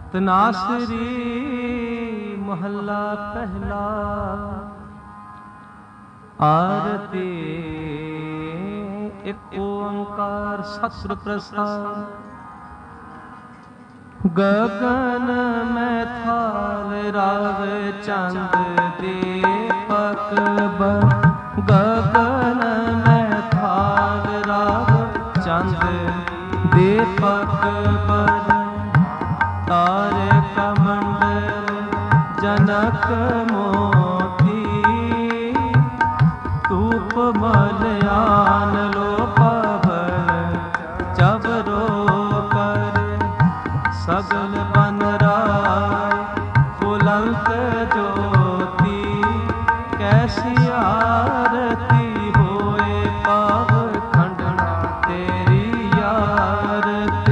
ਤਨਾਸਰੀ ਮਹੱਲਾ ਪਹਿਲਾ। ਆਰਤੀ ਇੱਕ ਓੰਕਾਰ ਸਤਿ ਪ੍ਰਸਾਦ। ਗਗਨ ਮੈਂ ਥਾਲ ਰਾਵੇ ਚੰਦ ਦੀਪਕ ਬਰ। ਗਗਨ ਮੈਂ ਥਾਲ ਰਾਵੇ ਚੰਦ ਦੀਪਕ ਬਰ। ਤਾਰੇ ਕਮੰਡਲ ਜਨਕ ਮੋਤੀ। ਧੂਪ ਮਲਿਆਨ ਲੋ ਪਵਨ ਚਵਰੋ ਕਰ। ਸਗਲ ਬਨ ਰਾਏ ਫੁਲੰਤ ਜੋਤੀ। ਕੈਸੀ ਆਰਤੀ ਹੋਏ ਪਾਵ ਖੰਡਣਾ ਤੇਰੀ ਆਰਤੀ।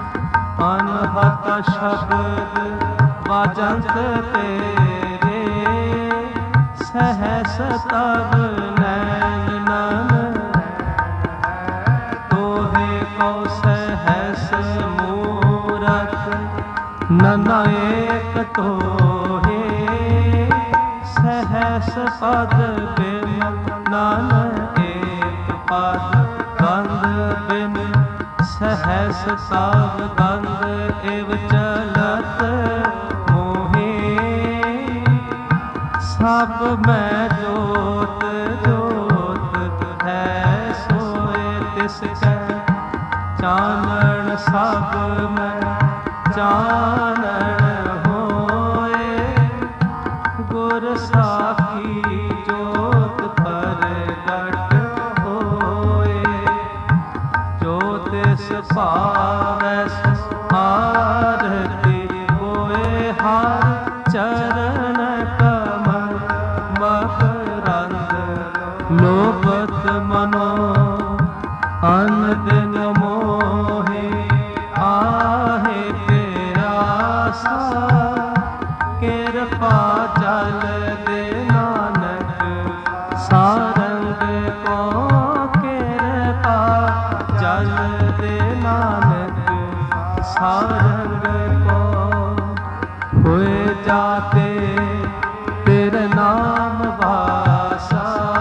ਅਨਹਤ ਸ਼ਬਦ ਵਾਜੰਤ ਤੇਰੇ। ਸਹਸ ਤਬ ਨੈਣ ਨਨ ਤੋਹੇ ਕਉ ਸਹਸ ਮੂਰਤ। ਨਨਾ ਏਕ ਤੋਹੇ ਸਹਸ ਪਦ ਬਿਨ। ਨਨ ਏਕ ਪਦ ਗੰਧ ਬਿਨ। ਸਹਸ ਸਭ ਗੰਧ ਇਵ ਚਲਤ ਮੋਹੇ। ਸਭ ਮੈਂ ਜੋਤ ਜੋਤ ਹੈ ਸੋਏ ਤਿਸ ਕੈ। ਚਾਨਣ ਸਭ ਮੈਂ ਚਾਨਣ ਹੋਏ। ਗੁਰ ਸਾਖੀ ਜੋਤ ਪ੍ਰਗਟ ਹੋਏ। ਜੋ ਤਿਸ ਭਾਵੈ ਆਰਤੀ ਹੋਏ। ਹਰ ਚਰਨ ਕਮਲ ਮਕਰੰਦ। ਲੋਭਤ ਮਨੋ ਅਨ ਦਿਨ ਮੋਹੇ। ਆਹੇ ਪਿਆਸਾ ਕਿਰਪਾ ਜਲ ਦੇ ਨਾਨਕ। ਸਾਰੰਗ ਕੋ ਕਿਰਪਾ ਜਲ ਦੇ ਨਾਨਕ। ਸਾਰੰਗ ਕੋ ਹੋਏ ਜਾਤੇ ਤੇਰੇ ਨਾਮ ਵਾਸਾ।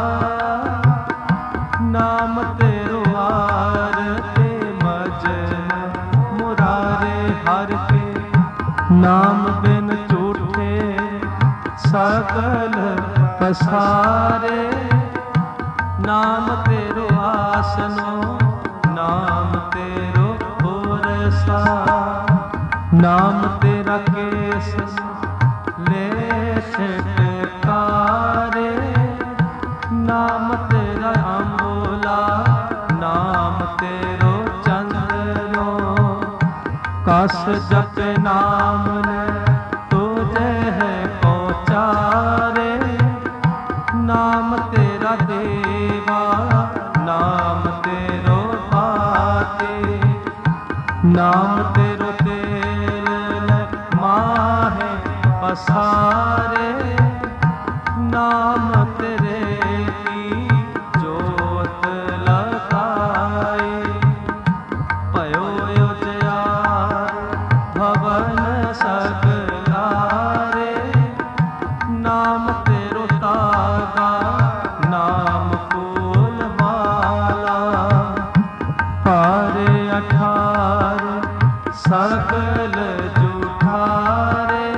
ਨਾਮ ਤੇਰੋ ਆਰਤੇ ਮਜਨ ਮੁਰਾਰੇ ਹਰਿ ਕੇ। ਨਾਮ ਬਿਨ ਝੂਠੇ ਸਗਲ ਪਸਾਰੇ। ਨਾਮ ਤੇਰੋ ਆਸਨੋ ਨਾਮ ਤੇਰੋ ਹੋਰਸਾ। ਨਾਮ ਤੇਰਾ ਕੇਸ ਲੈ ਛਟਕਾਰੇ। ਨਾਮ ਤੇਰਾ ਅੰਬੋਲਾ ਨਾਮ ਤੇਰੋ ਚੰਦਨੋ। ਕਸ ਜਪ ਨਾਮ ਲੈ ਤੁਝੇ ਹੈ ਪਹੁੰਚਾਰੇ। ਨਾਮ ਤੇਰਾ ਦੇਵਾ ਨਾਮ ਤੇਰੋ ਪਾਤੇ। ਨਾਮ ਤੇਰੋ ਤੇਲ ਮਾਹੇ ਪਸਾਰੇ। ਨਾਮ ਤੇਰੇ ਕੀ ਜੋਤ ਲਗਾਏ। ਭਇਓ ਉਜਿਆਰ ਭਵਨ ਸਗਲਾਰੇ। ਨਾਮ ਤੇਰੋ ਤਾਗਾ ਨਾਮ ਫੂਲ ਮਾਲਾ। ਭਾਰੇ ਅਠਾਰ ਸਗਲ ਜੁਠਾਰੇ।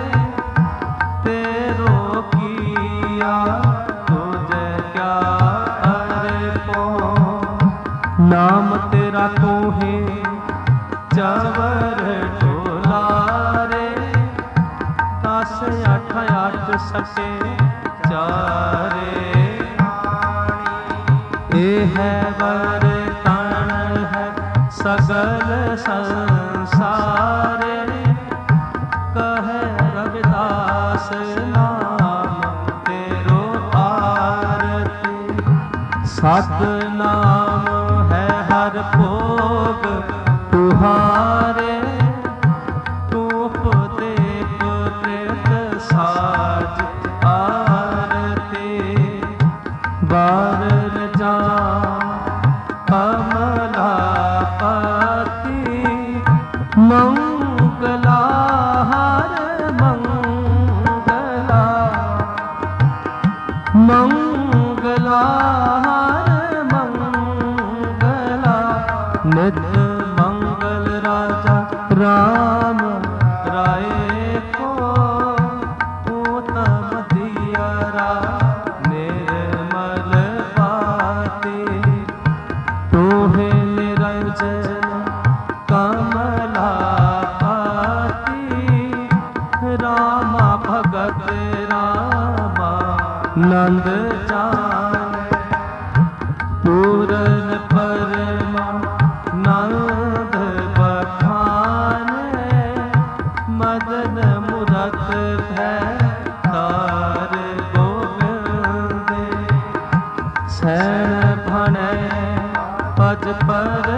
ਤੇਰੋ ਕੀਆ ਤੁਝੇ ਕਿਆ ਅਰਪੋ। ਨਾਮ ਤੇਰਾ ਤੋਹੇ ਚਵਰ ਢੋਲਾਰੇ। 10 8 8 ਸਕੇ ਚਾਰੇ। ਇਹ ਹੈ ਵਰਤਨ ਹੈ ਸਗਲ ਸੰਸਾਰੇ। ਕਹੈ ਰਵਿਦਾਸ ਨਾਮ ਤੇਰੋ ਆਰਤੀ। ਸਤ ਨਾਮ ਹੈ ਹਰ ਭੋਗ ਤੁਹਾਰੇ। ਧੂਪ ਦੇਪ ਤ੍ਰਿਤ ਸਾਜ ਆਰਤੀ। ਬਾਰ ਜਾ ਕਮਲਾ ਪਤੀ ਮੰਗਲਾ हर मंगला, नित मंगल राजा राम राय को, उत्तम दियरा निर्मल बाती, तोहे निरंजन कमला पाती, रामा भगत रामा नंद जाने, पूरन परमा नंद बखाने, मदन मुरत है तार गोविंदे, सैन भणे पज पर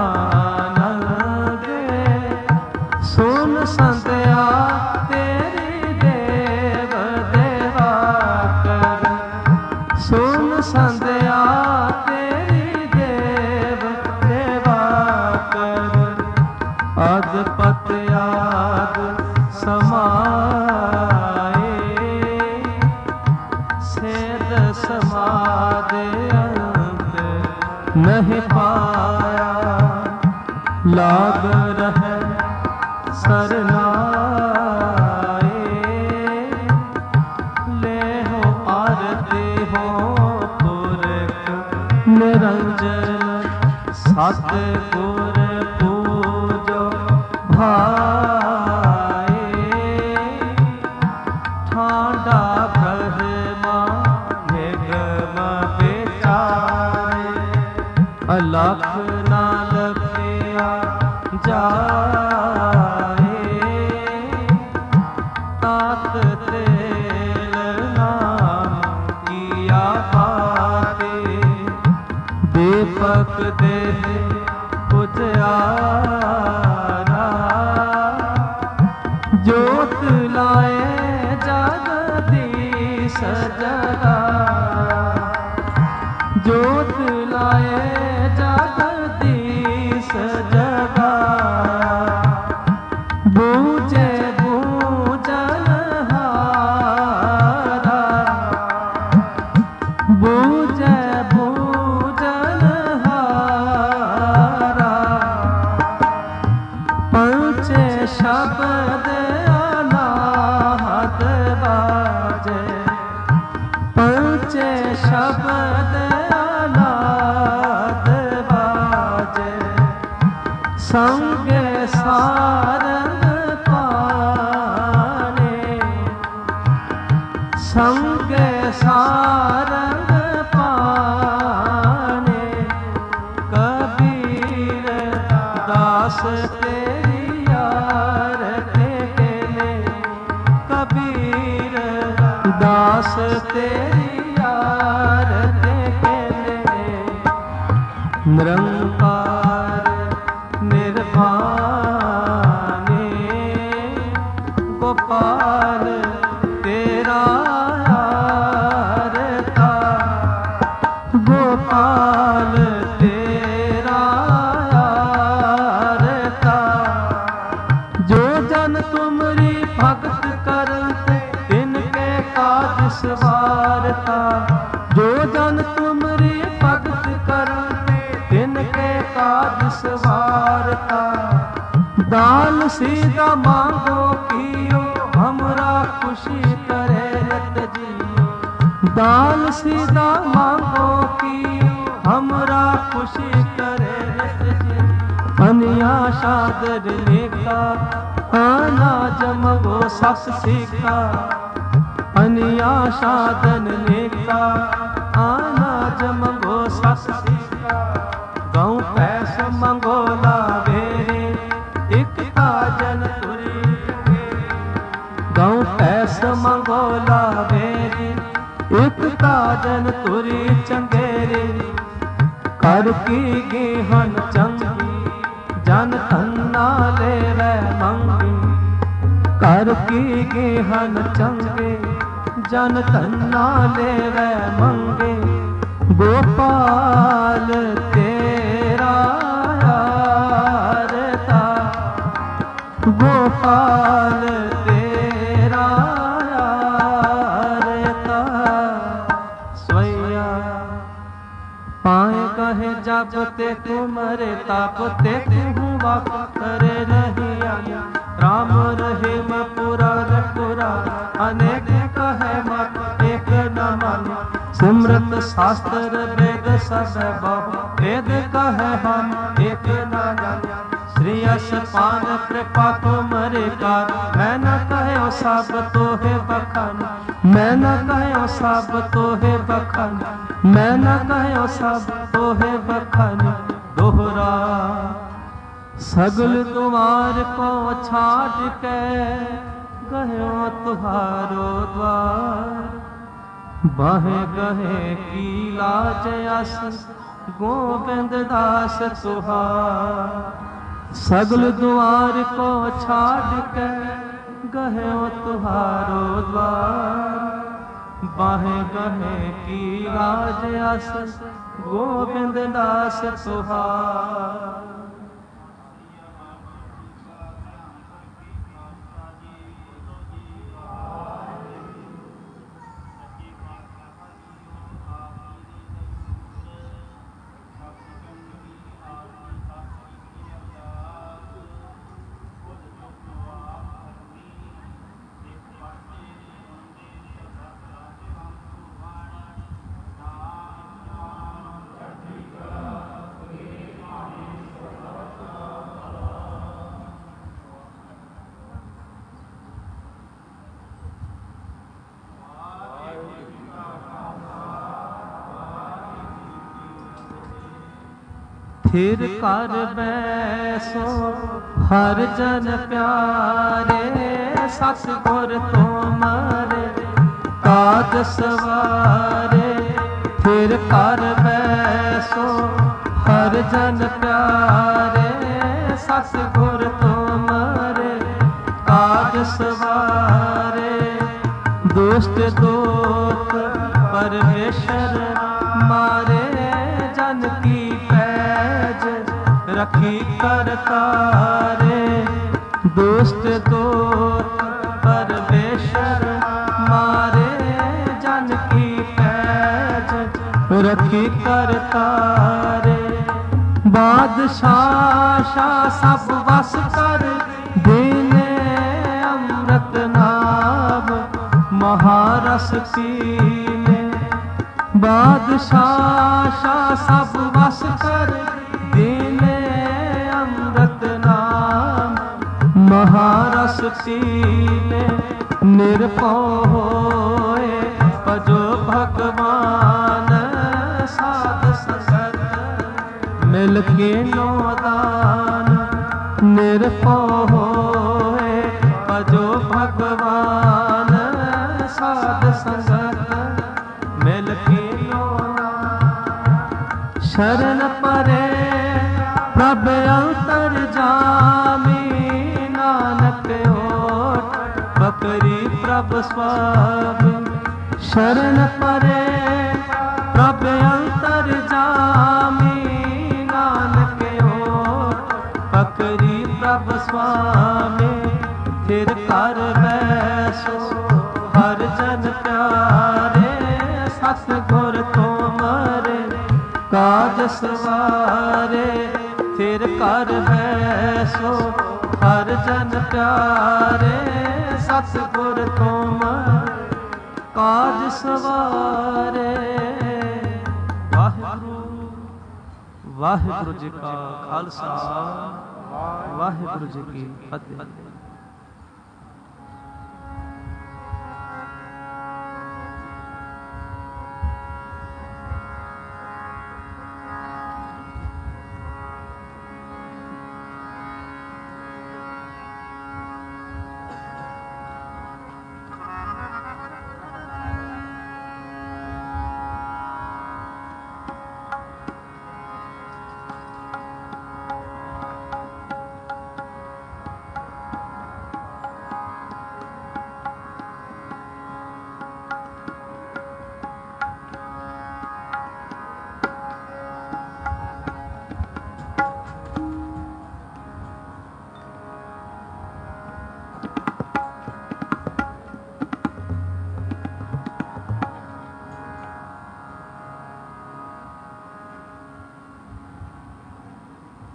भानगे, सुन संध्या तेरी देव देवा कर, सुन संध्या तेरी देव देवा कर, अदपत आद समाए, सेद समाद अंत नहीं पाया, लाग रहे सरनाए, ले हो आरती हो पुरख निरंजन, सतगुर पूजो भाए, ठाडा ब्रह्मा निगम विचारे, अलख ना लखिया जाए, तात तेल नाम किया बाते, दीपक देह उजियारा, ज्योत लाए जगदीश जगा, ज्योत लाए जगदीश जगा, बूझे बूझन हारा, बूझे बूझन हारा, पंचे शब्द अनाहत बाजे, पंचे शब्द अनाहत बाजे, संगे सारंग पाने, संगे सारंग पाने, कबीर दास तेरी यार केले, कबीर दास तेरी यार केले, निरंकार निर्वाणे, गोपाल तेरा यारता, गोपाल तेरा यारता, जो जन तुमरी भगत करते तिनके काज सवारता, जो जन तुमरी भगत करते तिनके काज सवारता, दान सीधा मांगो कियो हमरा खुशी करे रत जियो, दान सीधा मांगो कियो हमरा खुशी करे रत जियो, अनिया शादर लेखा आना जमगो सस सीखा, अनिया शादन लेखा आना जमगो सस सीखा, गौ पैस मंगोला बेरे एक ताजन तुरी, गौ पैस मंगोला बेरे एक ताजन तुरी चंगेरे, कर की गेहन चंगी जन धन्ना ले वै मंगी, कर की गेहन चंगे जन धन्ना ले वै मंगे, गोपाल तेरा यारता, गोपाल तेरा यारता, स्वैया पाए कहे जब ते तुमरे तप ते तू वक्त करे रहिया राम रहीम पुरा पुरा अनेक कहे मत एक न मन सिमरत शास्त्र वेद सब बहु वेद कहे हम एक न जान श्री पान कृपा तुमरे कार मैं न कहो सब तोहे बखन मैं न कहो सब तोहे बखन मैं न कहो सब तोहे बखन दोहरा सगल तुम्हार को छाड़ के गयो तुहारो द्वार बाहे गहे की लाज अस गोविंद दास तुहार सगल द्वार को छाड़ के गहे तुहारो द्वार बाहे गहे की लाज अस गोविंद दास तुहार फिर कर बैसो हर जन प्यारे सतगुर तुमरे काज सवारे फिर कर बैसो हर जन प्यारे सतगुर तुमरे काज सवारे दुष्ट दोष परमेश्वर मारे जन की रखी करतारे दुष्ट दोष परमेश्वर मारे जन की पैज रखी करतारे बादशाह सब वस कर देने अमृत नाम महारस पीने बादशाह सब वस कर देने अमृत नाम महारस पीने निर्भय होए भजो भगवान साध संगत मिल के नौदान निर्भय होए भजो भगवान साध संगत मिल के नौदान शरण परे प्रभ अंतर जामी नानक ओट बकरी प्रभ स्वामी शरण परे प्रभ अंतर जामी नानक ओट बकरी प्रभ स्वामी फिर कर बैसो हर जन प्यारे सतगुर तुमरे काज सवारे फिर कर बैसो हर जन प्यारे सतगुर तुमरे काज सवारे वाहिगुरु जी का खालसा वाहिगुरु जी की फतेह।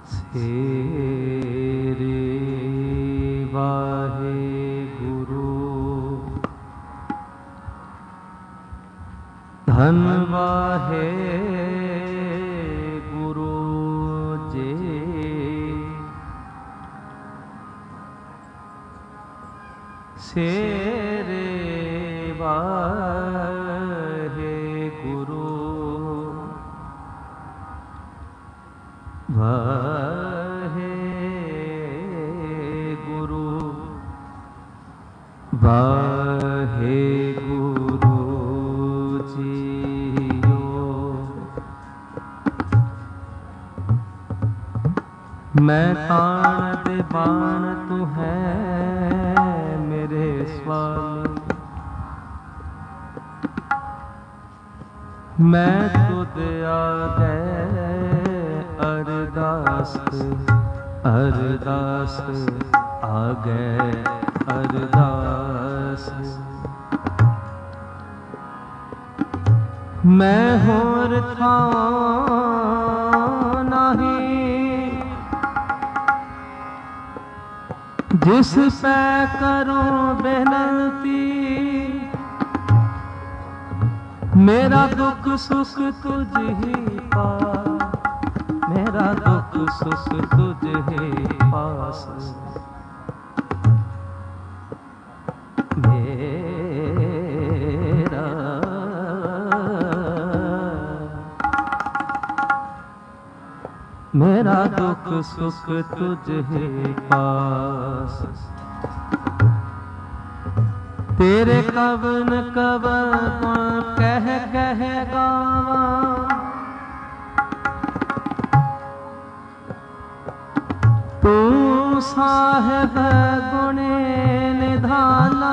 तेरे वाहे गुरु धन वाहे गुरु जी सेरे वाहे गुरु वाहे गुरु वाहे गुरु जीओ। मैं ताण दे बाण तू है मेरे स्वामी, मैं तुद आगे अरदास अरदास आगे अरदास। मैं होर था नहीं जिस पे करूं बेनती, मेरा दुख सुख तुझ ही पा, मेरा दुख सुख तुझ ही पास। मेरा दुख सुख तुझ ही पास। तेरे कवन कवन कह कह गावा, तू साहिब गुणे निधाना।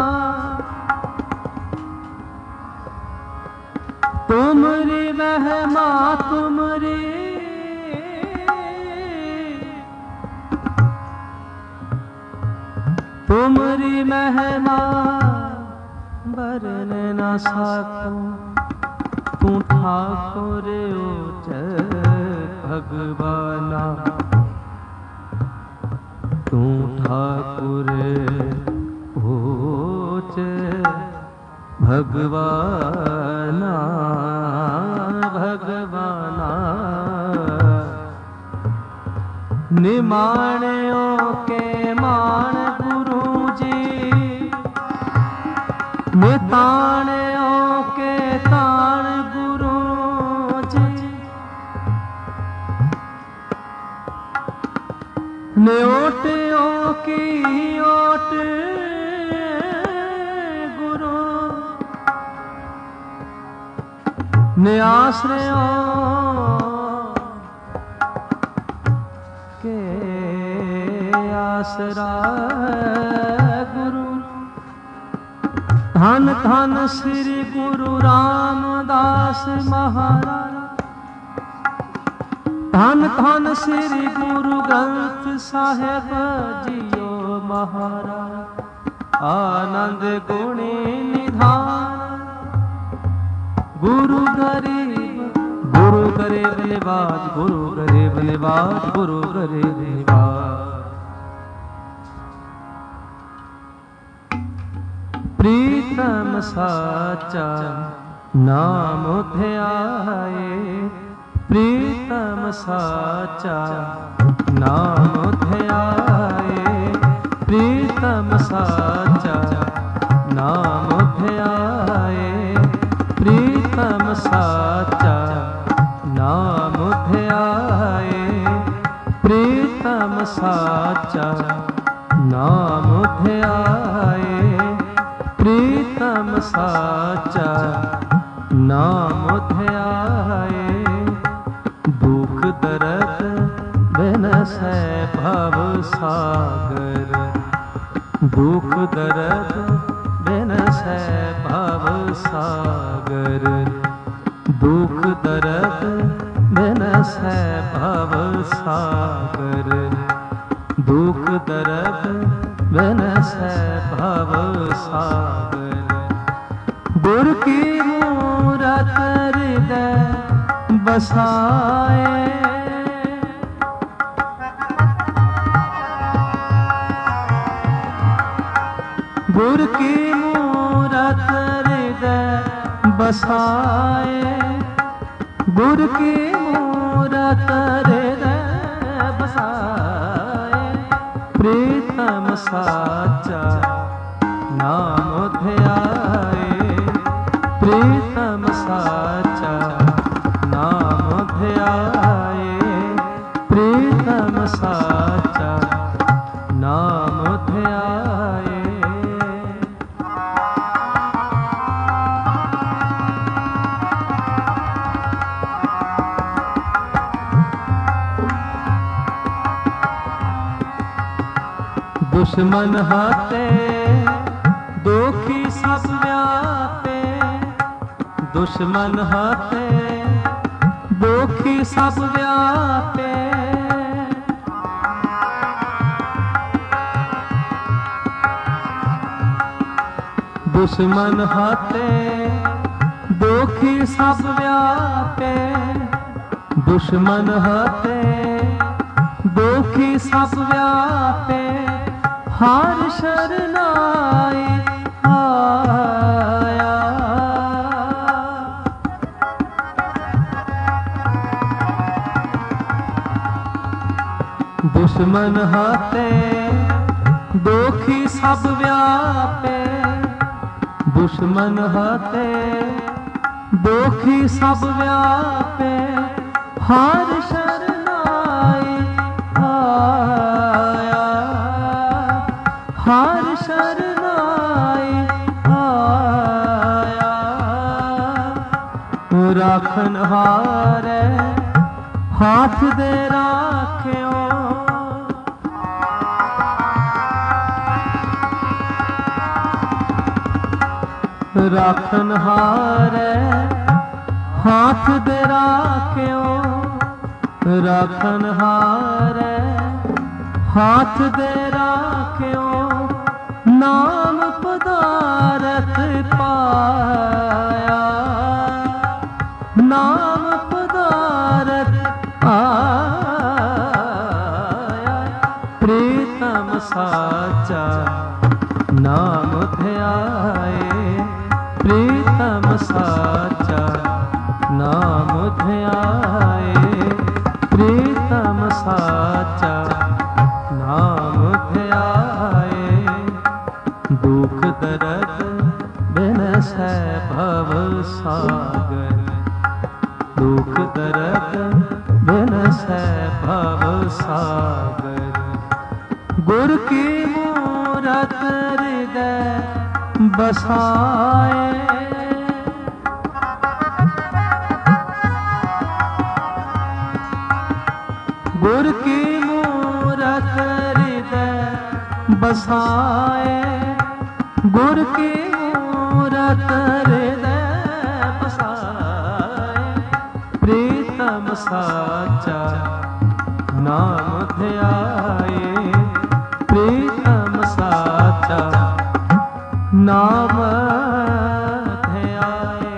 तुमरी महिमा तुमरी तुमरी महिमा बरन न सकूं। तू ठाकुर उच भगवाना, तू ठाकुर उच भगवाना भगवाना। निमाण्यो के मान गुरु जी, निताण्यो के ताण गुरु जी। न्योट्यो की ओट गुरु, निआश्रयो के आसरा गुरु। धन धन श्री गुरु रामदास महाराज, धन धन श्री गुरु ग्रंथ साहिब जियो महाराज। आनंद गुणी निधान गुरु गरीब, गुरु गरीब निवाज, गुरु गरीब निवाज, गुरु गरीब निवाज। प्रीतम साचा नाम ध्याए, प्रीतम साचा नाम ध्याए, प्रीतम साचा नाम ध्याए, प्रीतम साचा नाम ध्याए, प्रीतम साचा नाम ध्याए, प्रीतम साचा नाम ध्याए। दुख दर्द बिनसै भव सागर, दुख दर्द बिनसै भव सागर, दुख दर्द बिनसै भव सागर, दुख दर्द बिनसै भव सागर। गुर की मूरत हृदय बसाए, गुर की मूरत हृदय बसाए, गुर की मूरत हृदय बसाए। प्रीतम साचा नाम ध्याए, प्रीतम साचा नाम ध्याए, प्रीतम साचा नाम ध्याए। दुश्मन हाथे दुखी सब व्यापे, दुश्मन हाथे दुखी सब व्यापे। दुश्मन हाथे दुखी सब व्यापे, दुश्मन हाथे दुखी सब व्यापे। हर शरनाई आया, दुश्मन हाथे दुखी सब व्यापे, दुश्मन हाथे दुखी सब व्यापे। हर शरनाई आया, हर शरनाई आया। राखन हारे हाथ दे राख्यो, राखन हारे हाथ दे राख्यो, राखन हारे हाथ दे राख्यो। नाम पदारथ पाया, नाम पदारथ पाया। प्रीतम साचा नाम ध्याए, प्रीतम साचा नाम ध्याए, प्रीतम साचा नाम ध्याए। दुख दर्द बिनसै भव सागर, दुख दर्द बिनसै भव सागर। गुर की मूरत हृदय बसाए, गुर की मूरत हृदय बसाए, गुर की मूरत हृदय बसाए। प्रीतम साचा नाम ध्याए, प्रीतम साचा नाम ध्याए।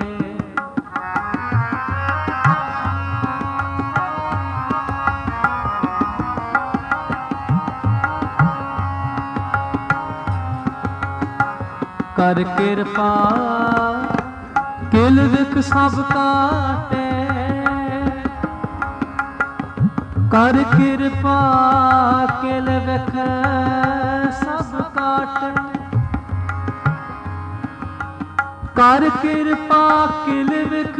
कर कृपा किल विख सब काटे, कर कृपा किल विख सब काटे। कर कृपा किल विख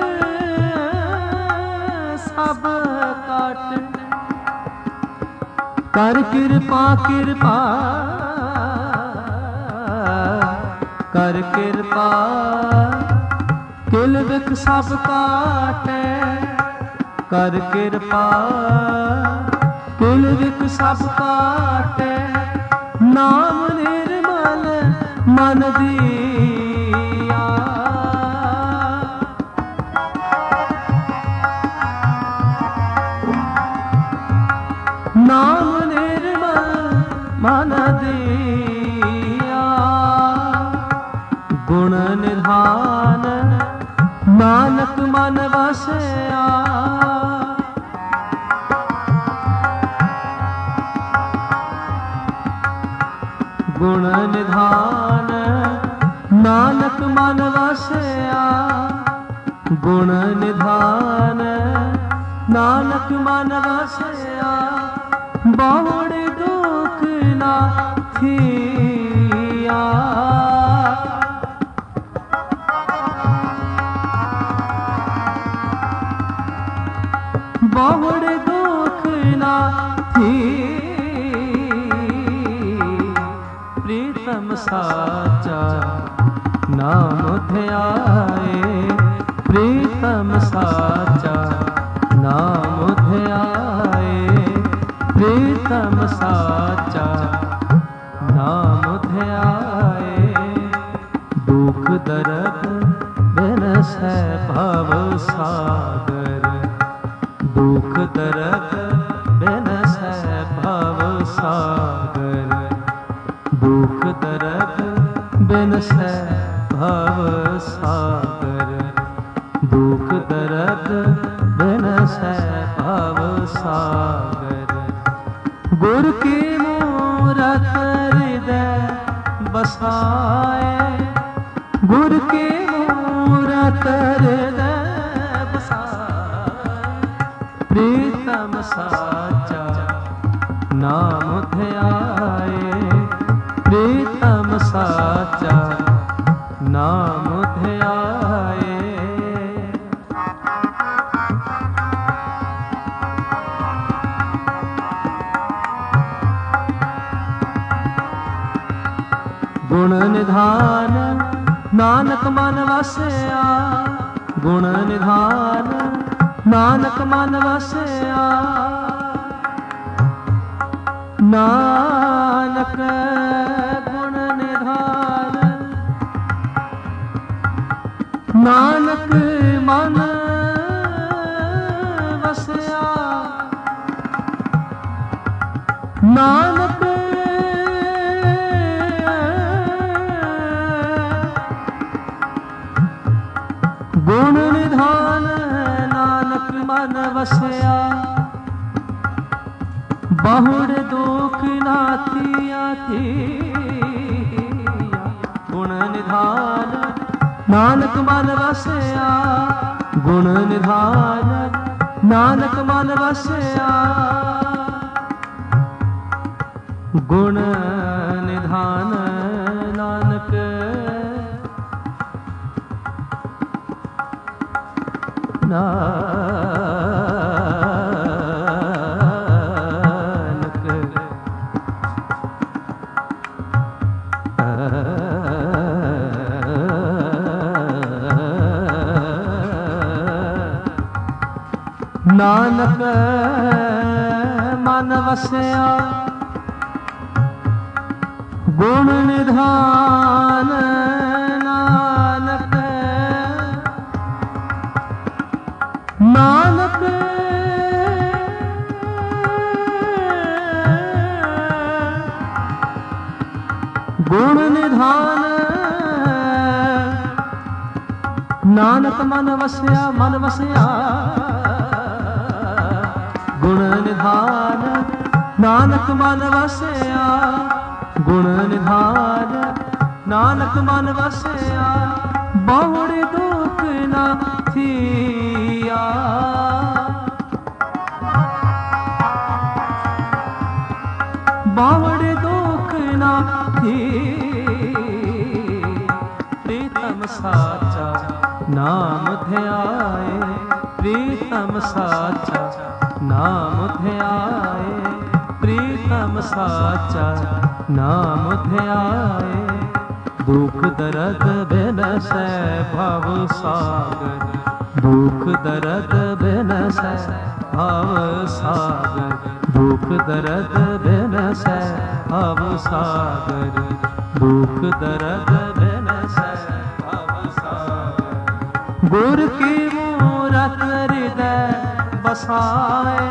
सब काटे, कर कृपा कृपा कर कृपा किल विख सब काटे, कर कृपा किल विख सब काटे। नाम निर्मल मन दिया, नाम निर्मल मन दिया। गुण निधान नानक मन वसया, गुण निधान नानक मन वसया, गुण निधान नानक मन वसया, बहुड़ दुख ना थिया। बहुड़ दुख ना थी, प्रीतम साचा नाम ध्याए, प्रीतम साचा नाम ध्याए, प्रीतम साचा नाम ध्याए। दुख दर्द बिनसै भव सागर, दुख दर्द बिनसै भव सागर, दुख दर्द बिनसै भव सागर, दुख दर्द बिनसै भव सागर। गुर की मूरत हृदय बसाए, गुर की मूरत हृदय बसाए, प्रीतम साचा नाम ध्याए, प्रीतम साचा नाम ध्याए। गुण निधान नानक मन वसया, गुण निधान नानक मन वसया, नानक गुण निधान नानक मन वसया, नानक गुण निधान नानक मन वसया, बहुड़ दुख ना थिया थिया। गुण निधान नानक मन वसया, गुण निधान नानक मन वसया, गुण निधान नानक नानक नानक मन वसया, गुण निधान नानक नानक गुण निधान नानक मन वसया, मन वसया, गुण निधान नानक मन वसया, गुण निधान नानक मन वसया, बहुड़ दुख ना थिया। बहुड़ दुख ना थी, प्रीतम साचा नाम ध्याए, प्रीतम साचा नाम ध्याए, प्रीतम साचा नाम ध्याए। दुख दर्द बिनसै भव सागर, दुख दर्द बिनसै भव सागर, दुख दर्द बिनसै भव सागर, दुख दर्द बिनसै भव सागर। गुर की मूरत हृदय बसाए,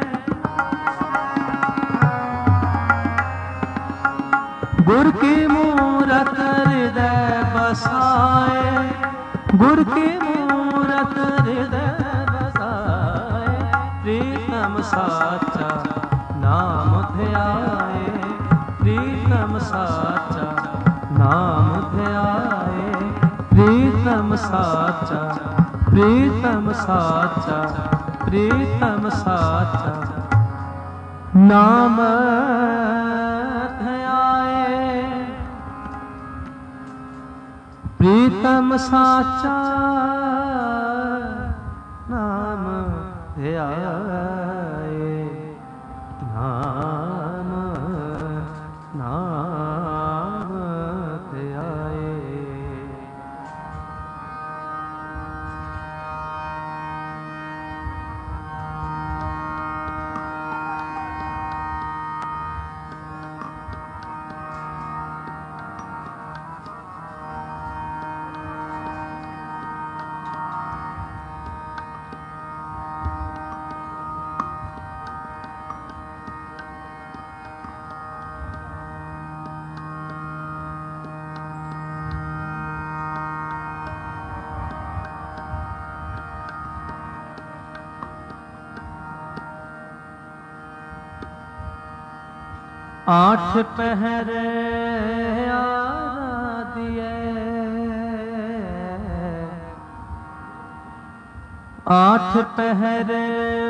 गुर की मूरत हृदय बसाए, गुर की मूरत हृदय बसाए, प्रीतम साचा नाम ध्याए, प्रीतम साचा साचा प्रीतम साचा प्रीतम साचा नाम ध्याए प्रीतम साचा नाम ध्याए नाम नाम ध्याए। 8 पहरे आराधिए 8 पहरे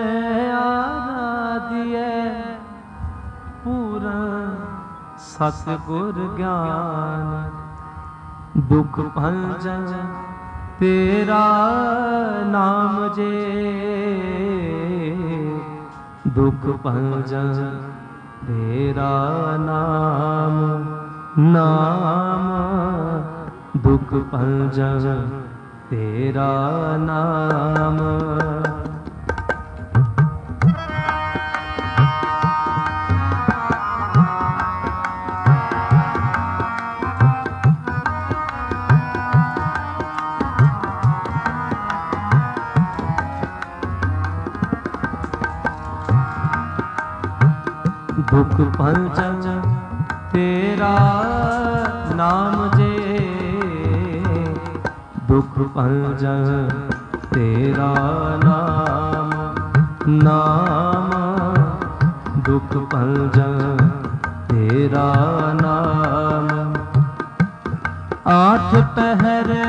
आराधिए पूरा सतगुर ज्ञान दुख भंजन तेरा नाम जे दुख भंजन तेरा नाम नाम दुख भंजन तेरा नाम। दुख भंजन तेरा नाम जे दुख भंजन तेरा नाम नाम दुख भंजन तेरा नाम। 8 पहरे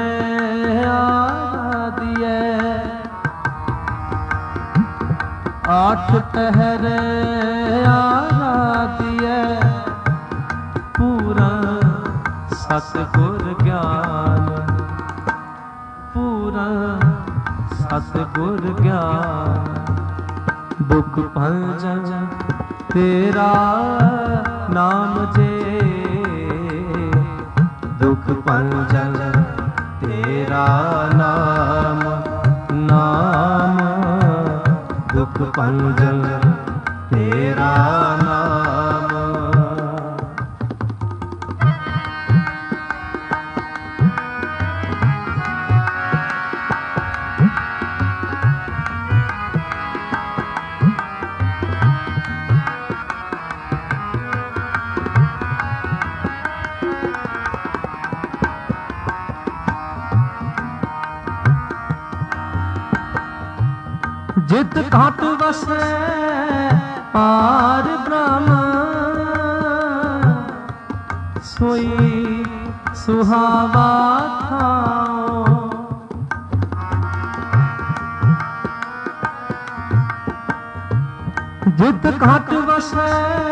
आराधिए 8 पहरे आराधिए पूरा सतगुर ज्ञान पूरा सतगुर ज्ञान दुख भंजन तेरा नाम जे दुख भंजन तेरा नाम नाम दुख भंजन तेरा नाम। जित घाट वसे पार ब्रह्म सोई सुहावा थाओ। जित घाट वसे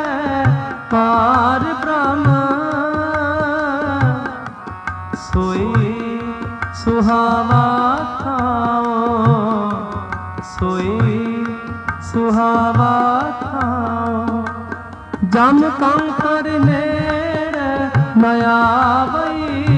पार ब्रह्म सोई सुहावा थाओ सोई सुहावा थाओ। जम कंकर नेड़ न आवई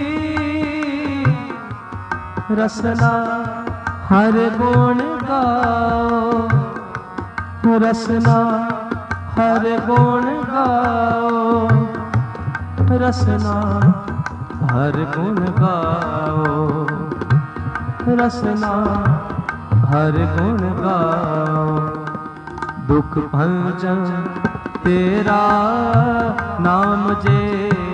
रसना हर गुण गाओ रसना हर गुण गाओ रसना हर गुण गाओ रसना हर गुण गाओ। दुख भंजन तेरा नाम जे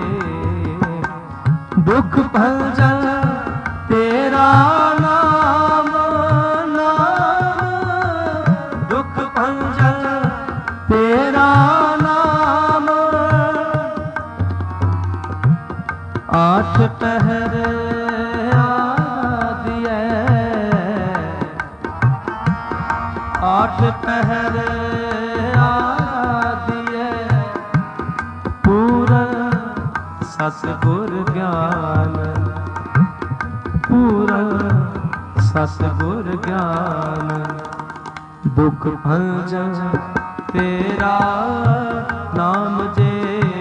दुख भंजन तेरा नाम नाम दुख भंजन तेरा नाम। 8 पहरे आराधिए पाठ पहर आराधिए पूरन सतगुर ज्ञान पूरन सतगुर ज्ञान दुख भंजन तेरा नाम जे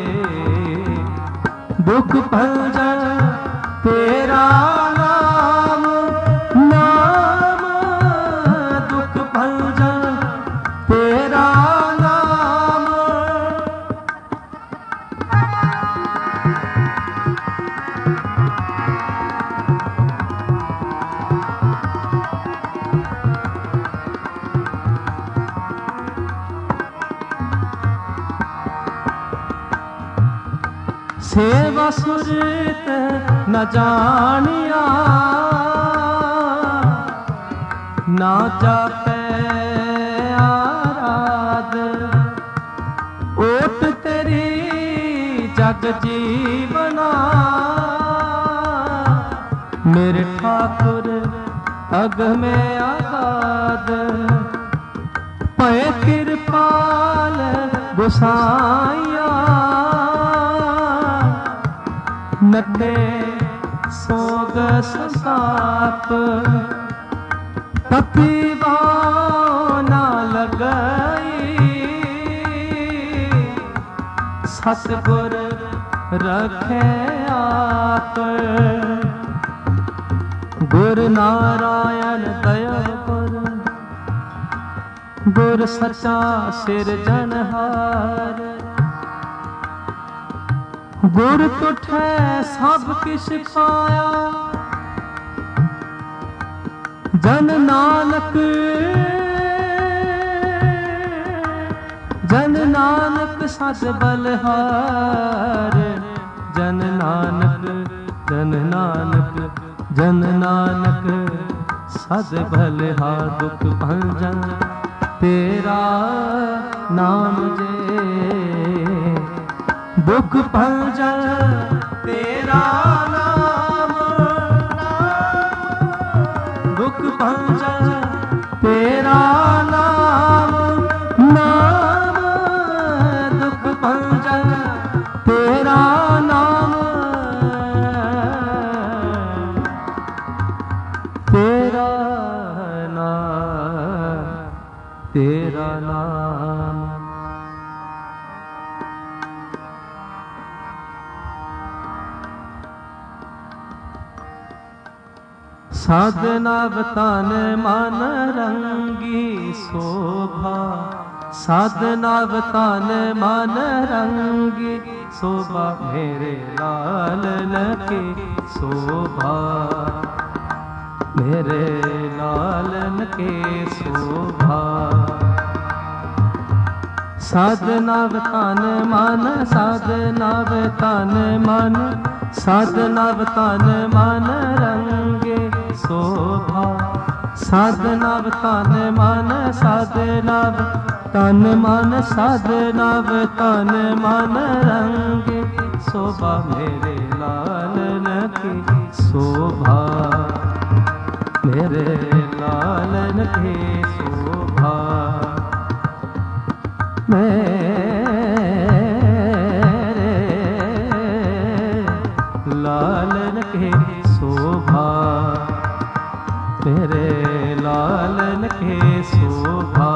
दुख भंजन तेरा नाम नाम दुख भंजन तेरा नाम सेवा सुरत न जानिया ना जापे आराध ओट तेरी जग जीवना मेरे ठाकुर अग में आगाद पय कृपाल गोसाइया नटे सोग संताप तपीवा ना लगई सतगुर रखे आप गुर नारायण दया गुर गुर सचा सिरजनहार गुर तुठै सब किश पाया जन नानक सद बलहार जन नानक सद बलहार दुख भंजन तेरा नाम जे दुख भंजन तेरा नाम दुख भंजन तेरा नाम नाम दुख भंजन तेरा नाम तेरा नाम तेरा नाम साधना बतन मन रंगी शोभा साधना बतन मन रंगी शोभा मेरे लालन की शोभा मेरे लालन के शोभा साधना बतन मन साधना बतन मन साधना बतन मन रंगे शोभा साधना तन मन साधना तन मन साधना तन मन रंगे शोभा मेरे लालन की शोभा मेरे लालन की शोभा मेरे लालन की शोभा मेरे लालन के शोभा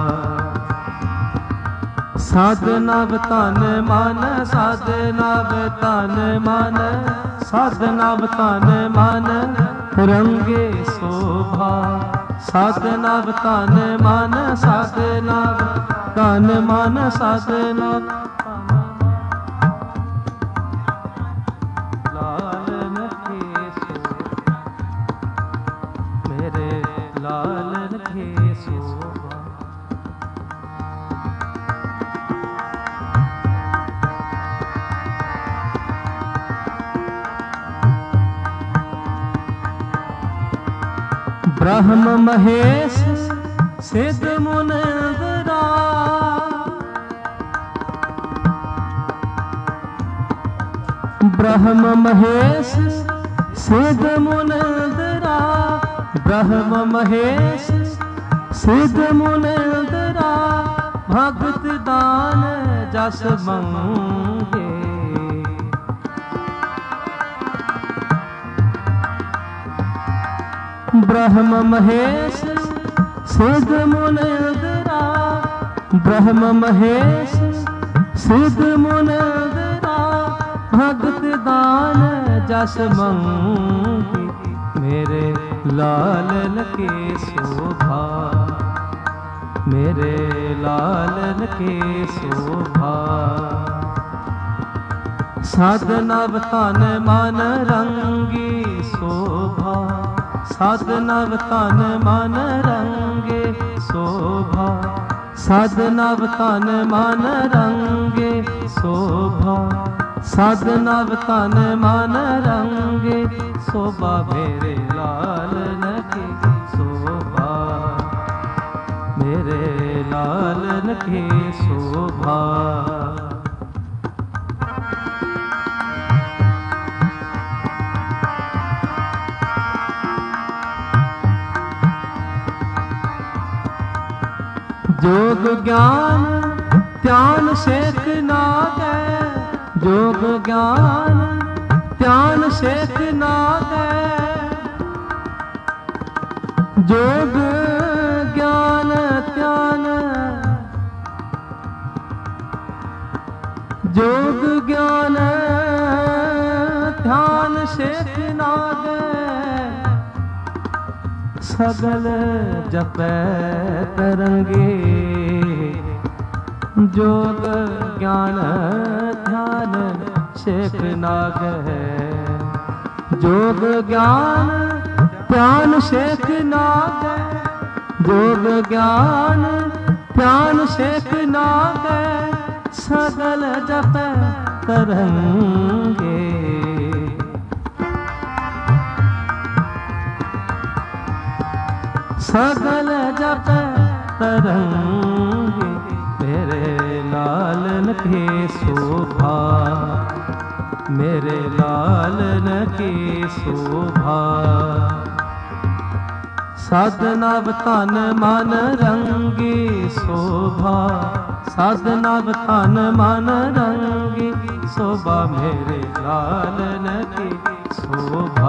साधना तन मन साधना तन मन साधना तन मन रंगे शोभा साधना तन मन साधना तन मन साधना ब्रह्म महेश सिद्ध मुनिंद्रा ब्रह्म महेश सिद्ध मुनिंद्रा ब्रह्म महेश सिद्ध मुनिंद्रा भगत दान जस मंगे। ब्रह्म महेश सिद्ध मुनिंद्रा, ब्रह्म महेश सिद्ध मुनिंद्रा भगत दान जस मंगे। मेरे लालन के शोभा, मेरे लालन के शोभा। साधनव तन मन रंगी शोभा, साधनव तन मन रंगे शोभा, साधनव तन मन रंगे शोभा, साधनव तन मन रंगे शोभा। मेरे लालन की शोभा, मेरे लालन की शोभा। जोग ज्ञान ध्यान शेख नागै, जोग ज्ञान ध्यान शेख नागै। जोग ज्ञान ध्यान, जोग ज्ञान ध्यान शेख नागै। सगल जपै तरंगे, जोग ज्ञान ध्यान शेख नागै। जोग ज्ञान ध्यान शेख नागै, जोग ज्ञान ध्यान शेख नागै। सगल जपै तरंगे, सगल जप तरंगे। मेरे लालन की शोभा, मेरे लालन की शोभा। साधनव तन मन रंगी शोभा, साधनव तन मन रंगी शोभा। मेरे लालन की शोभा,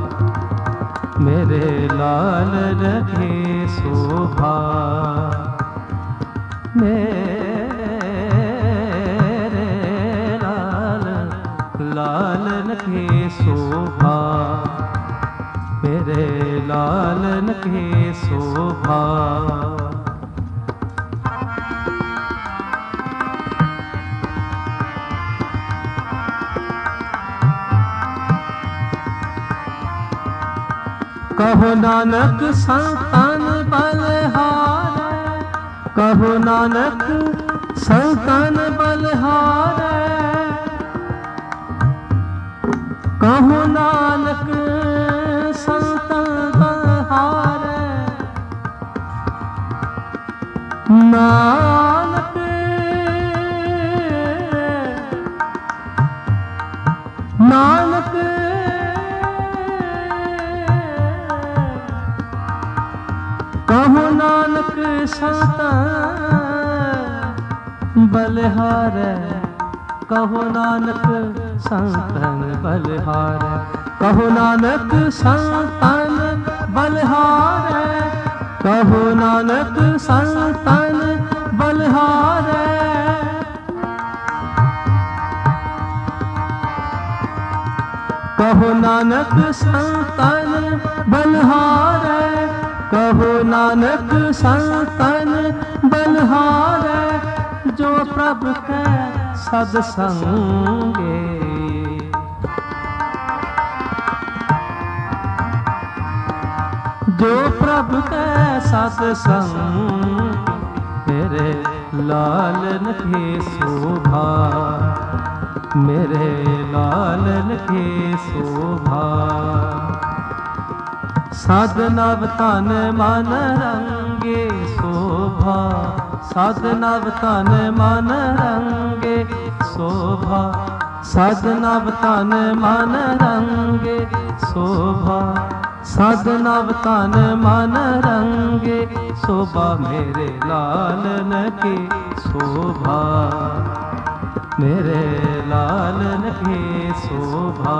मेरे लालन की शोभा। मेरे लालन की शोभा, मेरे लालन की शोभा। कहो नानक संतन बलहारै, कहो नानक संतन बलहारै। कहो नानक संतन बलहारै। नानक नानक कहो नानक संतन बलहारै। कहो नानक संतन बलहारै। कहो नानक संतन बलहारै। कहो नानक संतन बलहारै। कहो नानक संतन बलहारै। कहो नानक संतन बलहारै। जो प्रभु के सत्संगे, जो प्रभु के सत्संग। मेरे लालन की शोभा, मेरे लालन की शोभा। साधनव तन मन रंगे शोभा। साधनव तन मन रंगे शोभा। साधनव तन मन रंगे शोभा। साधनाव तन मन रंगे, शोभा मेरे लालन की शोभा, मेरे लालन की शोभा।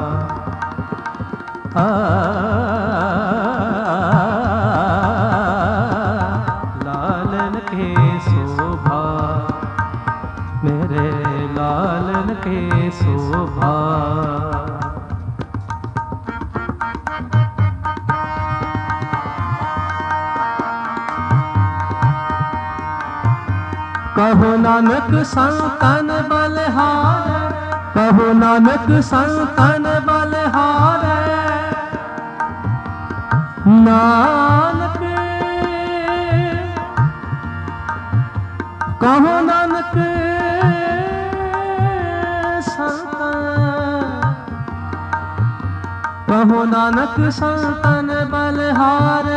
लालन की शोभा, मेरे लालन की शोभा। कहो नानक संतन बलहार, कहो नानक संतन बलहार। नानक कहो नानक संतन, कहो नानक संतन बलहार,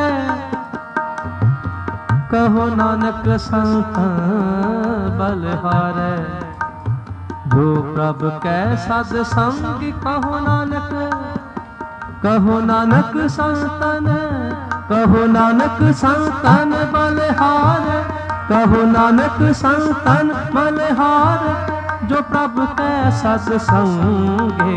कहो नानक संतन बलहार। जो प्रभ कै सद संग, कहो नानक, कहो नानक संतन, कहो नानक संतन बलहार, कहो नानक संतन बलहार। जो प्रभ कै सद संगे,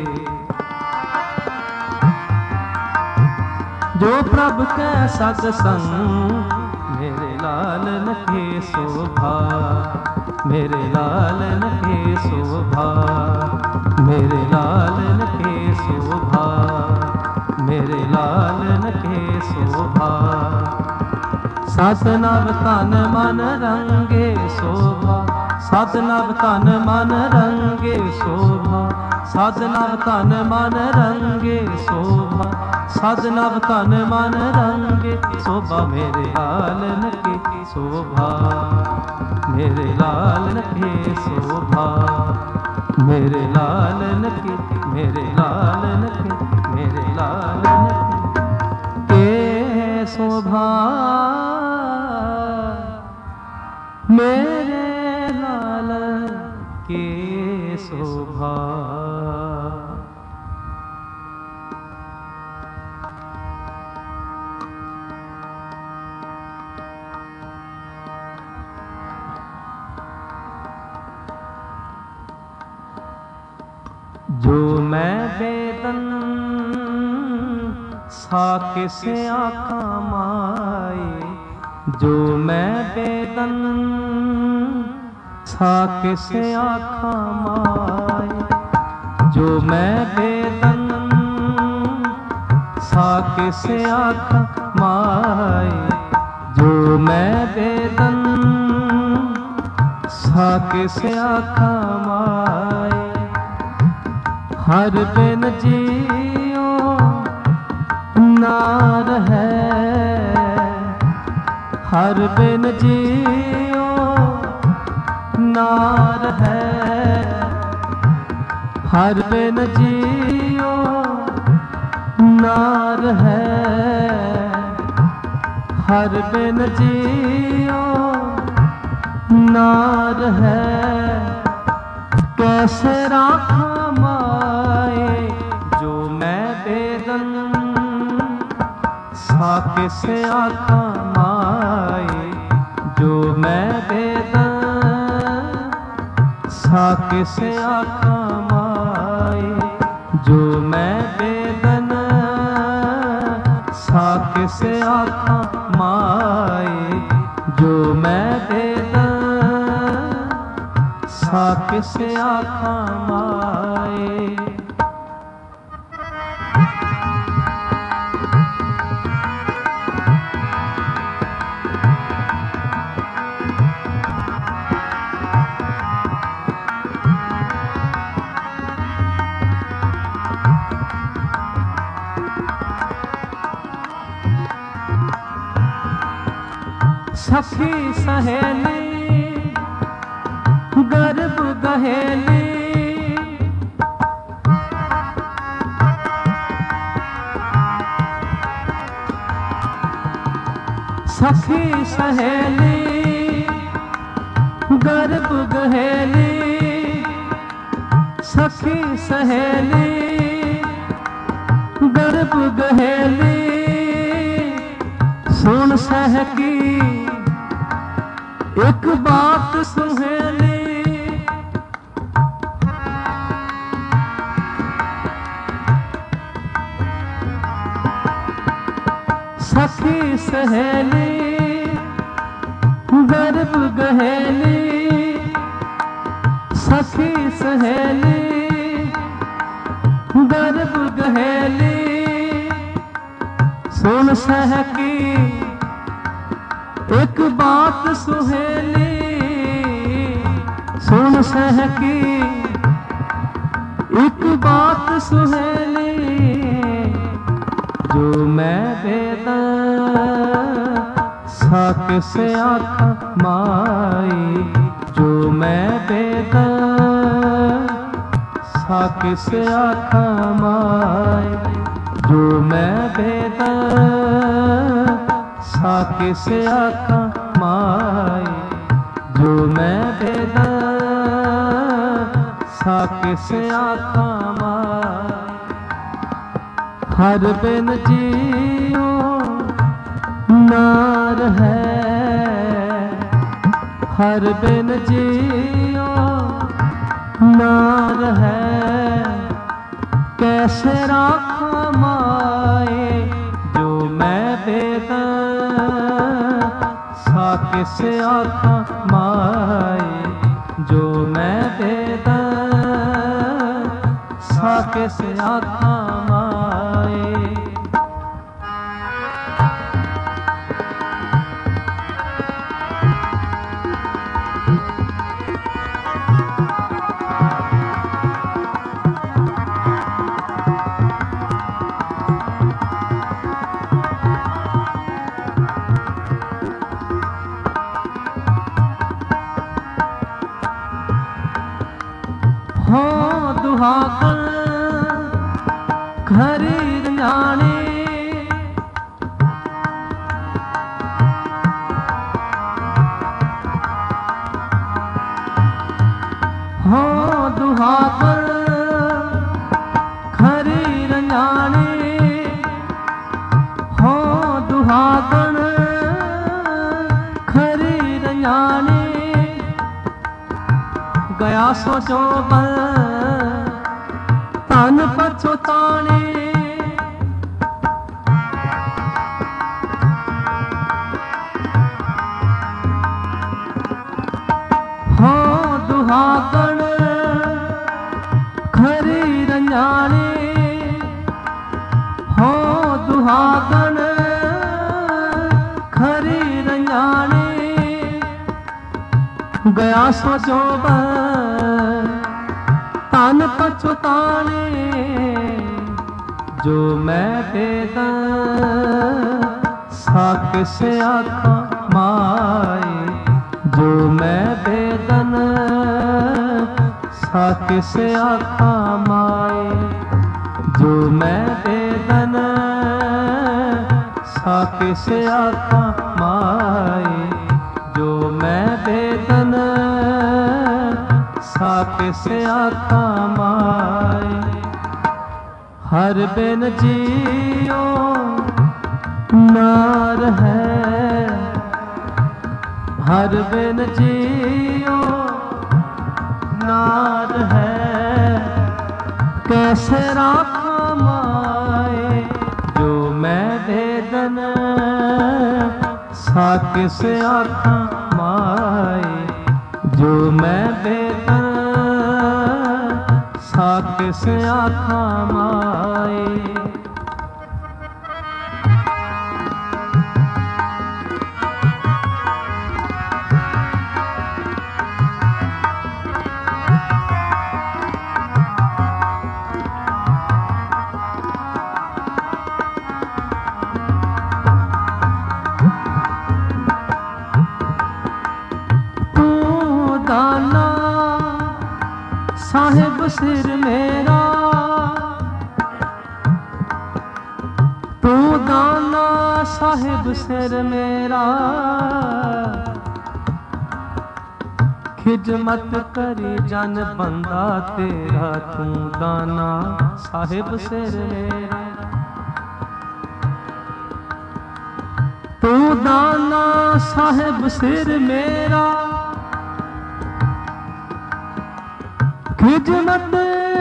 जो प्रभ कै सद संग। मेरे लालन की शोभा, मेरे लालन की शोभा, मेरे लालन की शोभा, मेरे लालन की शोभा। साधनाव तन मन रंगे शोभा, साधनाव तन मन रंगे शोभा, साधनाव तन मन रंगे शोभा, साधनाव तन मन रंगे शोभा। मेरे लालन की शोभा, मेरे लालन की शोभा, मेरे लालन की, मेरे लालन की, मेरे लालन के शोभा, मेरे लालन की शोभा। जो मैं बेदन साकिस आँखा माए, जो मैं बेदन साकिस आँखा माए, जो मैं बेदन साकिस आँखा माए, जो मैं बेदन साकिस आँखा माए। हर बिन जियो नार है, हर बिन जियो नार है, हर बिन जियो नार है, हर बिन जियो नार है। कैसे राखा माए, जो मैं बेदन साकिस आँखा माए, जो मैं बेदन साकिस आँखा माए, जो मैं बेदन साकिस आँखा माए, जो मैं बेदन साकिस आँखा माए। सखी सहेली गर्भ गहेली, सखी सहेली गर्भ गहेली, सखी सहेली गर्भ गहेली सुन सहकी एक बात सुहेली। सखी सहेली गर्भ गहेली, सखी सहेली गर्भ गहेली सुन सहकी एक बात सुहेली। सुन सहकी एक बात सुहेली, जो मैं वेद साक से आँख माई। जो मैं वेद साक से आँख माई। जो मैं वेद साक से आँख माई। जो मैं वेद साक से आँख माई। हर बिन जियो नार है, हर बिन जियो नार है। कैसे राखा माए जो मैं वेद साक से आँख माए। जो मैं वेद साक से आँख माए। हो दुहाकन खरीद जाने। हो दुहाकन खरीद जाने। हो दुहाकन खरीद जाने। गया सोचो बल तन पछताने। हो दुहागण खरी रंजाने। हो दुहागण खरी रंजाने। गया सोचो तन पछताने। जो मैं वेद साक से आँख माए। जो मैं वेदन साक से आँख माए। जो मैं वेदन साक से आँख माए। जो मैं वेदन साक से आँख माए। हर बिन जियो नार है। हर बिन जियो नार है। कैसे राखा माए जो मैं वेदन साक से आँख माए। जो मैं वेदन साक से आँख माए। दाना साहिब सिर मेरा। तू दाना साहिब सिर मेरा। खिजमत करी जन बंदा तेरा। तू दाना साहिब सिर मेरा। तू दाना साहिब सिर मेरा, खिजमत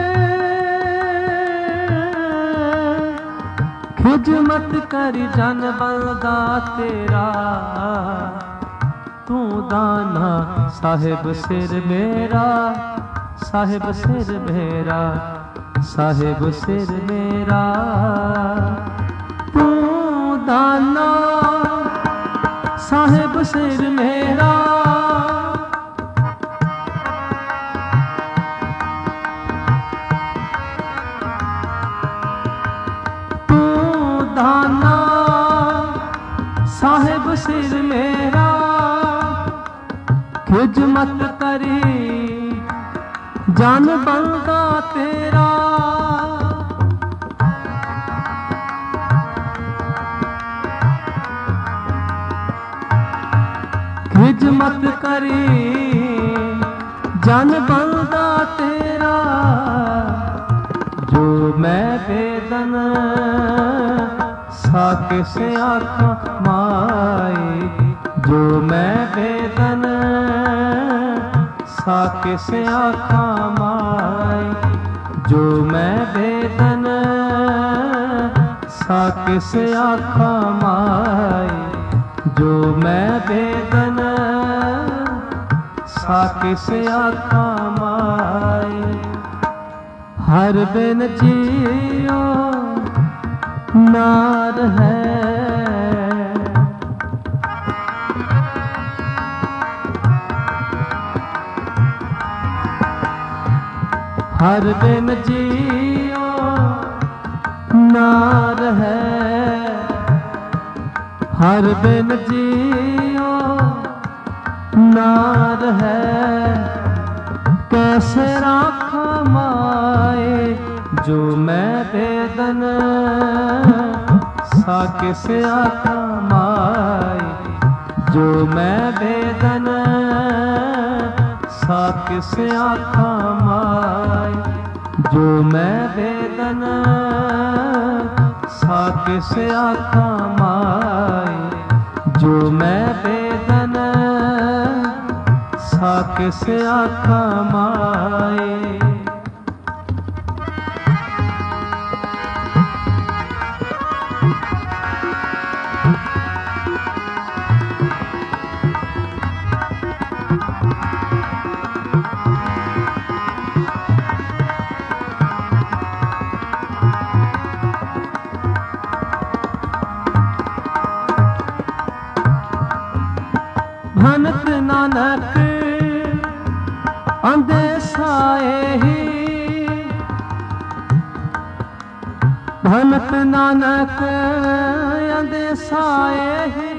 खिजमत करी जन बंदा तेरा। तू दाना साहिब सिर मेरा, साहिब सिर मेरा, साहिब सिर मेरा। तू दाना साहिब सिर मेरा, तू दाना साहिब सिर मेरा। खिजमत करी जन बंदा तेरा। खिजमत करी जन बंदा तेरा। जो मैं बेदन साके से आँखों माई, जो मैं बेदन साके से आँखों माई, जो मैं बेदन साके से आँखों माई, जो मैं बेदन साके से आँखों माई। हर बिन जियो नार है, हर बिन जियो नार है, हर बिन जियो नार है। कैसे राखा माए जो मैं बेदन साके से आँखा माए, जो मैं बेदन साके से आँखा माए, जो मैं बेदन साके से आँखा माए, जो मैं बेदन साके से आँखा माए। भनत नानक अंधे साए ही, भनत नानक अंधे साए ही।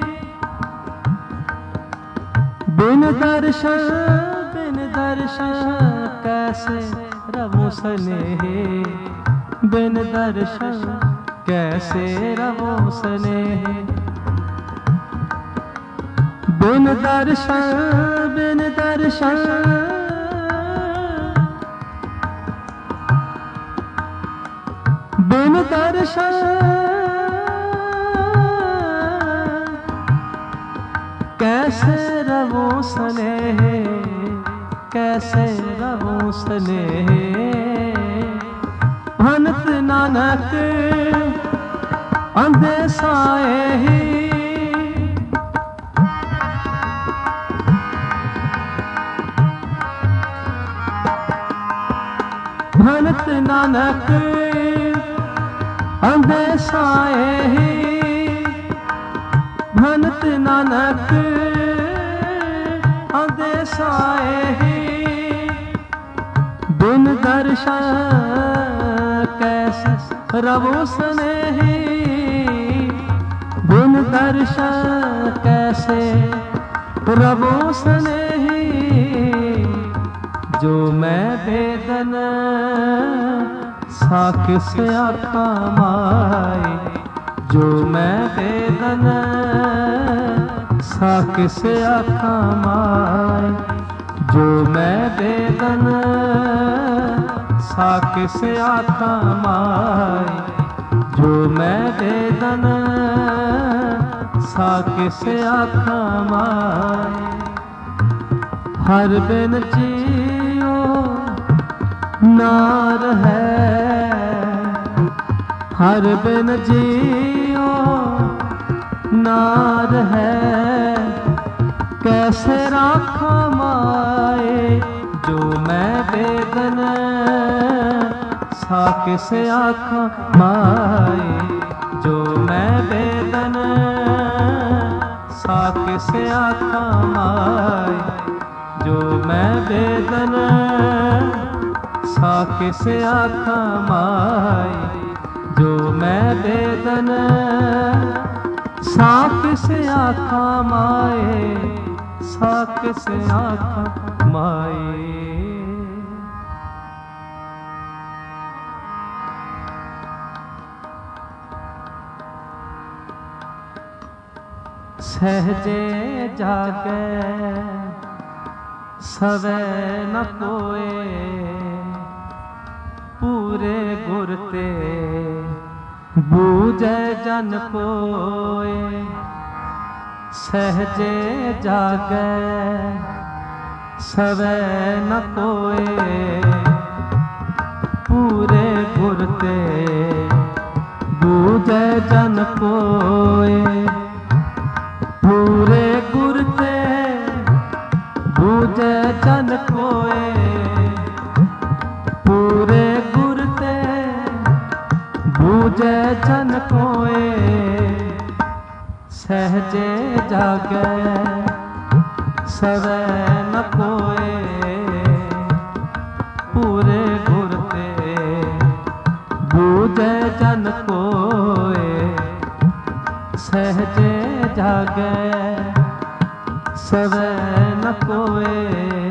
बिन दर्शन कैसे रवो स्नेह, बिन दर्शन कैसे रवो स्नेह। बिन दर्शन बिन दर्शन बिन दर्शन कैसे रवो स्नेह, कैसे रवो स्नेह। भनत नानक अंधे साए ही, भनत नानक अंधे साए ही, भनत नानक अंधे साए ही। बिन दर्शन कैसे रवो स्नेही, बिन दर्शन कैसे रवो स्नेही। जो मैं बेदन साकिस आँखा माई, जो मैं बेदन साकिस आँखा माई, जो मैं बेदन साकिस आँखा माई, जो मैं बेदन सा किस आखा माए। हर बिन जियो नार है, हर बिन जियो नार है। कैसे राखा माए जो मैं बेदन, सा किस आखा माए जो मैं बेदन, सा किस आखा माए जो मैं बेदन, सा किस आखा माए जो मैं बेदन, सा किस आखा माए, सा किस आखा माए। सहजे जागे सवै न कोए, पूरे गुर ते बूझे जन कोए। सहजे जागे सवै न कोए, पूरे गुर ते बूझे जन कोए। पूरे गुर ते बूझे जन कोए, पूरे गुर ते बूझे जन कोए। सहजे जागे सवै न कोए, पूरे गुर ते बूझे जन कोए। सहजे जागे सवै न कोए,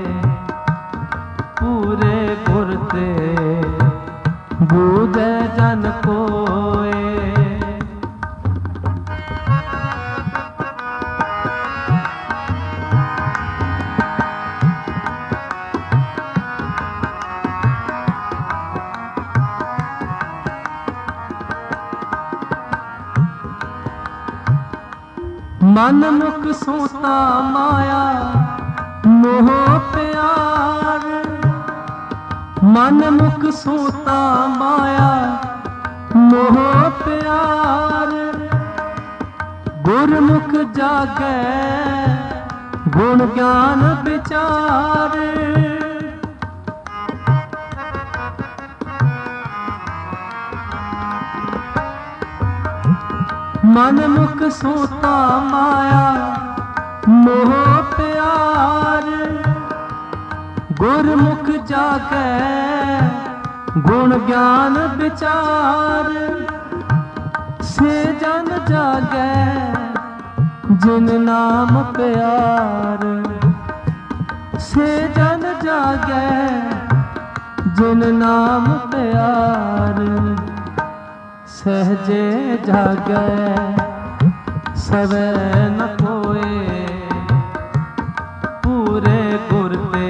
पूरे गुर ते बूझे जन कोए। मन मुख सोता माया मोह प्यार, मन मुख सोता माया मोह प्यार। गुरमुख जागे गुण ज्ञान विचार, मन मुख सोता माया मोह प्यार। गुरमुख जागे गुण ज्ञान विचार, से जन जागे जिन नाम प्यार, से जन जागे जिन नाम प्यार। सहजे जागे सवै न कोए, पूरे गुर ते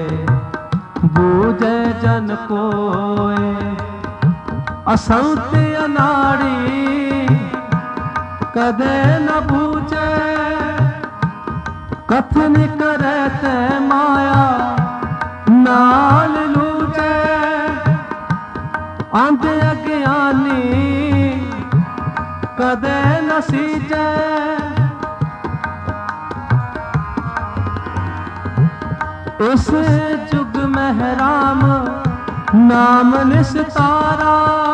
बूझे जन कोए। असंत अनाड़ी कदे न बूझे, कथन करे ते माया नाल लूझे। अंध अज्ञानी कदे न सीजे, इस जुग में राम नाम निस्तारा।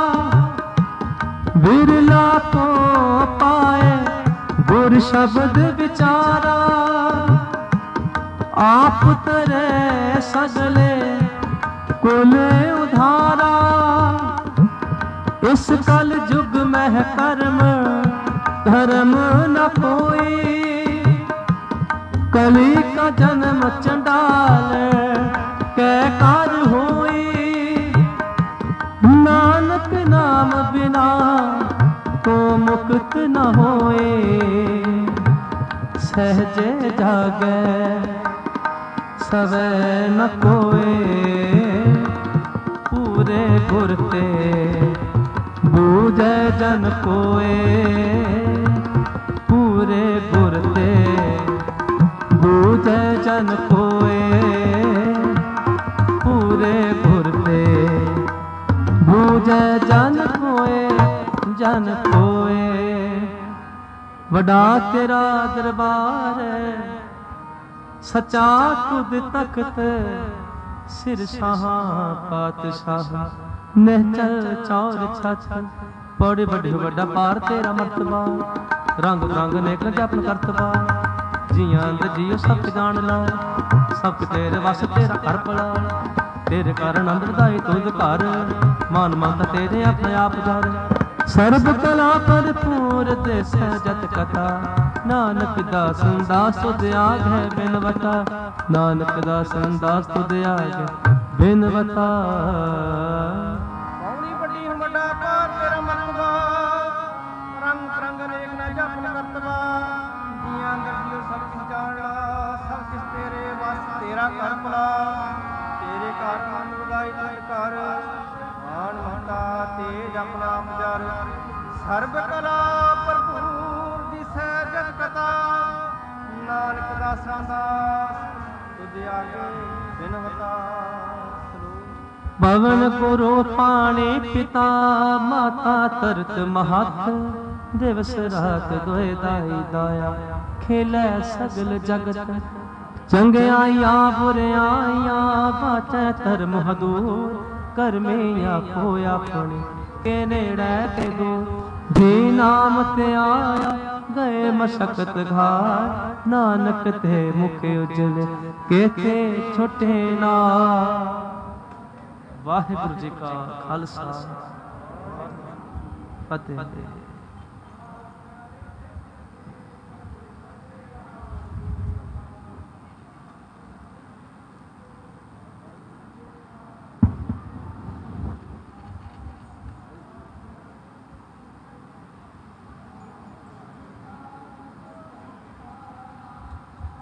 बिरला को पाए गुर शब्द विचारा, आप तरे सगले कुल उधारा। इस कल जुग में कर्म धर्म न कोई, कली का जन्म चंडाल कै कार होई। नानक नाम बिना को मुक्त न होए, सहजे जागे सवै न कोए। पूरे गुर ते बूझे जन कोए, पूरे गुर ते बूझे जन कोए, पूरे गुर ते बूझे जन कोए, जन कोए। वडा तेरा दरबार सचा तुद तख्त, सिर शाह पातशाह निहचल चौर छत। बड़े बड़े वड्डा पार तेरा मर्तबा, रंग बिरंग नेक जपन करतबा। जियां अंदर जियो सब जान ला, सब तेरे वस तेरा कर पला। तेरे कारण अंदर दाई तुद घर, मान मनता तेरे अपने आप जर। सर्ब कला भरपूर दिस जत कथा, नानक दास दास तुद आग है बिनवता। नानक दास दास तुद आग बिनवता। तेरे घर मन उदाई तुझ कर, मान ममता तेज अपना जर। सर्ब कला भरपूर दिसै जत कथा, नानक दासा दास तुझ आगे बिनवता। पवन पुरो पानी पिता, माता तरत महत। दिवस रात दोए दाई दाया, खेलै सगल जगत। चंगियाइयां बुरियाइयां बाचै धर्म हदूर, करमे आखो अपने के नेड़े के दूर। जे नाम ते आया गए मशक्कत घार, नानक ते मुख उजल केते छुटे ना। वाहिगुरु जी का खालसा फतेह।